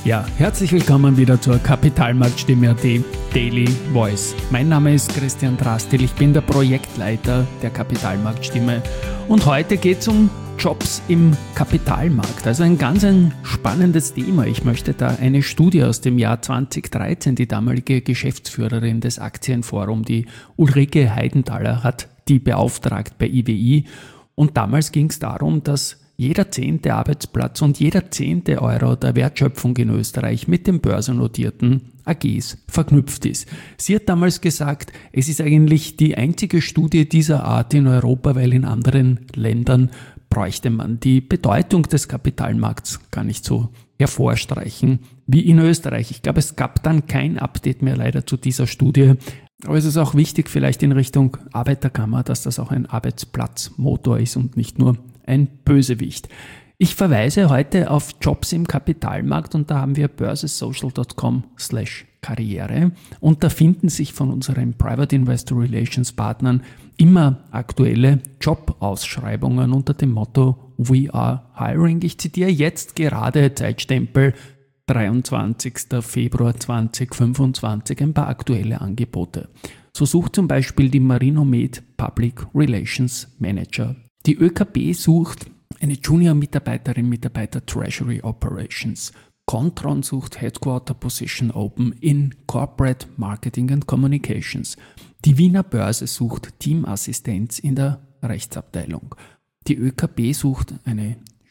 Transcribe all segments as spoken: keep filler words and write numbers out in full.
Ja, herzlich willkommen wieder zur Kapitalmarktstimme Punkt at Daily Voice. Mein Name ist Christian Drastil, ich bin der Projektleiter der Kapitalmarktstimme und heute geht es um Jobs im Kapitalmarkt. Also ein ganz ein spannendes Thema. Ich möchte da eine Studie aus dem Jahr zwanzig dreizehn, die damalige Geschäftsführerin des Aktienforum, die Ulrike Heidenthaler, hat die beauftragt bei I W I. Und damals ging es darum, dass jeder zehnte Arbeitsplatz und jeder zehnte Euro der Wertschöpfung in Österreich mit den börsennotierten A Gs verknüpft ist. Sie hat damals gesagt, es ist eigentlich die einzige Studie dieser Art in Europa, weil in anderen Ländern bräuchte man die Bedeutung des Kapitalmarkts gar nicht so hervorstreichen wie in Österreich. Ich glaube, es gab dann kein Update mehr leider zu dieser Studie. Aber es ist auch wichtig, vielleicht in Richtung Arbeiterkammer, dass das auch ein Arbeitsplatzmotor ist und nicht nur ein Bösewicht. Ich verweise heute auf Jobs im Kapitalmarkt und da haben wir börsesocial punkt com slash karriere und da finden sich von unseren Private Investor Relations Partnern immer aktuelle Jobausschreibungen unter dem Motto We are hiring. Ich zitiere jetzt gerade Zeitstempel dreiundzwanzigster Februar zweitausendfünfundzwanzig ein paar aktuelle Angebote. So sucht zum Beispiel die Marinomed Public Relations Manager. Die ÖKB sucht eine Junior-Mitarbeiterin, Mitarbeiter Treasury Operations. Contron sucht Headquarter Position Open in Corporate Marketing and Communications. Die Wiener Börse sucht Teamassistenz in der Rechtsabteilung. Die ÖKB sucht eine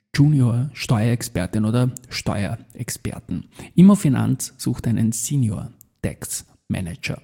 Junior-Steuerexpertin oder Steuerexperten. Immofinanz sucht einen Senior Tax Manager.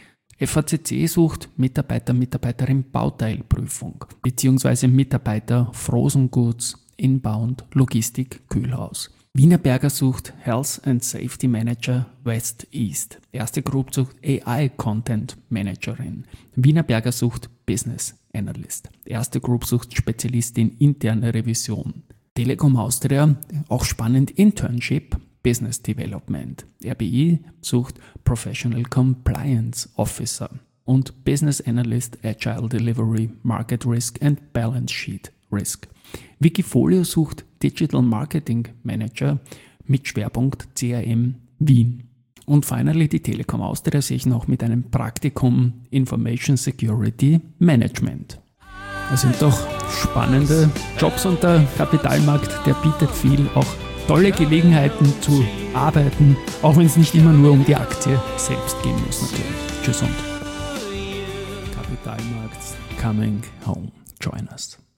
F A C C sucht Mitarbeiter, Mitarbeiterin Bauteilprüfung bzw. Mitarbeiter Frozen Goods, Inbound, Logistik, Kühlhaus. Wienerberger sucht Health and Safety Manager West East. Erste Group sucht A I Content Managerin. Wienerberger sucht Business Analyst. Erste Group sucht Spezialistin interne Revision. Telekom Austria, auch spannend, Internship, Business Development. R B I sucht Professional Compliance Officer und Business Analyst Agile Delivery, Market Risk and Balance Sheet Risk. Wikifolio sucht Digital Marketing Manager mit Schwerpunkt C R M Wien. Und finally die Telekom Austria sehe ich noch mit einem Praktikum Information Security Management. Das sind doch spannende Jobs und der Kapitalmarkt, der bietet viel, auch tolle Gelegenheiten zu arbeiten, auch wenn es nicht immer nur um die Aktie selbst gehen muss natürlich. Tschüss und Kapitalmarkt coming home. Join us.